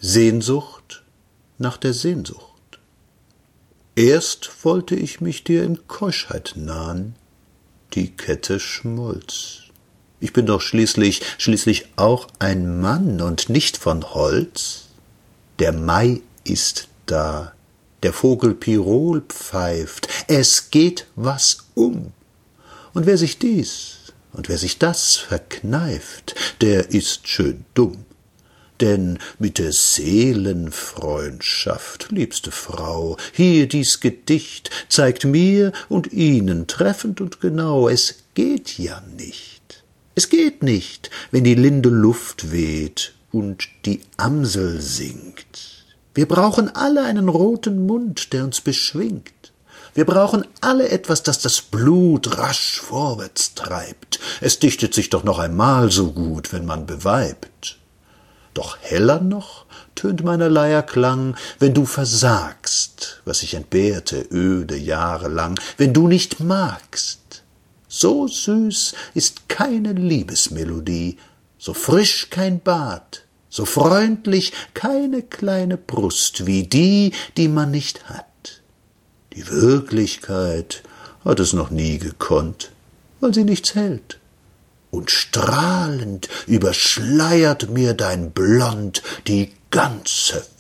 Sehnsucht nach der Sehnsucht. Erst wollte ich mich dir in Keuschheit nahen, die Kette schmolz. Ich bin doch schließlich auch ein Mann und nicht von Holz. Der Mai ist da, der Vogel Pirol pfeift, es geht was um. Und wer sich dies und wer sich das verkneift, der ist schön dumm. Denn mit der Seelenfreundschaft, liebste Frau, hier dies Gedicht zeigt mir und Ihnen treffend und genau, es geht ja nicht. Es geht nicht, wenn die linde Luft weht und die Amsel singt. Wir brauchen alle einen roten Mund, der uns beschwingt. Wir brauchen alle etwas, das das Blut rasch vorwärts treibt. Es dichtet sich doch noch einmal so gut, wenn man beweibt. Doch heller noch tönt meiner Leier Klang, wenn du versagst, was ich entbehrte öde Jahre lang, wenn du nicht magst. So süß ist keine Liebesmelodie, so frisch kein Bad, so freundlich keine kleine Brust wie die, die man nicht hat. Die Wirklichkeit hat es noch nie gekonnt, weil sie nichts hält. Und strahlend überschleiert mir dein Blond die ganze